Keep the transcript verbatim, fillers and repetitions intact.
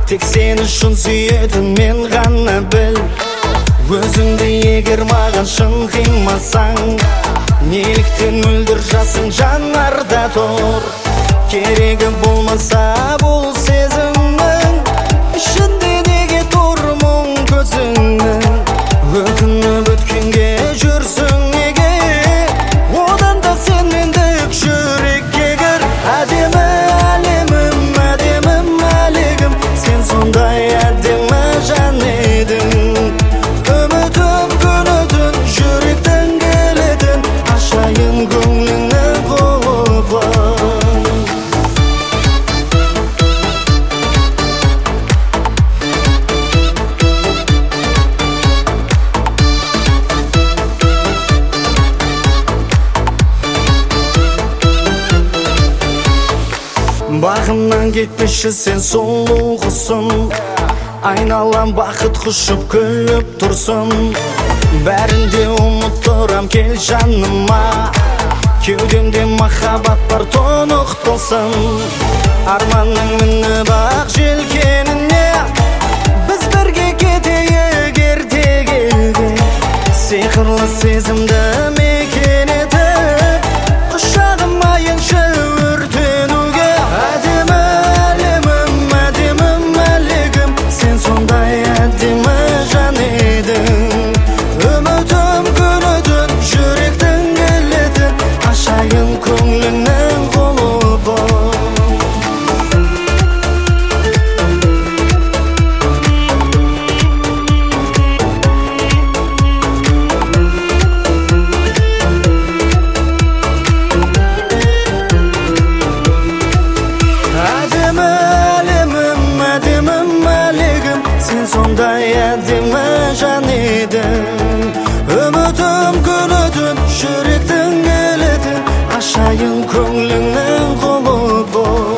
Тек сен үшін сүйетін мен ғана біл. Өзіңді егер маған шын қимасаң, неліктен мөлдір жасың жанарда тұр? Керегі болмаса бұл сезімнің ішінде неге тұр мұң көзіңнің? Өкініп өткенге жүрсің неге? Одан да сен мендік жүрекке кір. Әдемі әлемім, әдемім әлегім, сен сондай әдемі жан едің. Үмітім күні-түн жүректен келетін, ашайын көңліңнің құлыбын. Бағымнан кетпеші сен сұлу құсым, айналам бақыт құшып күліп тұрсын. Бәрінде ұмыттырам кел жаныма, кеудемде махаббат бар тұнық тылсым. Арманның міні бақ желкеніне, біз бірге кетейік ертегіге. Сиқырлы сезімді мекен етіп, құшағым айыншы өртенуге. Әдемі әлемім, әдемім әлегім, сен сондай әдемі жан едің. Үмітім күні-түн жүректен келетін, ашайын көңліңнің құлыбын. Әдемі әлемім, әдемім әлегім, сен сондай әдемі жан едің. Үмітім күні-түн жүректен келетін, ашайын көңліңнің құлыбын.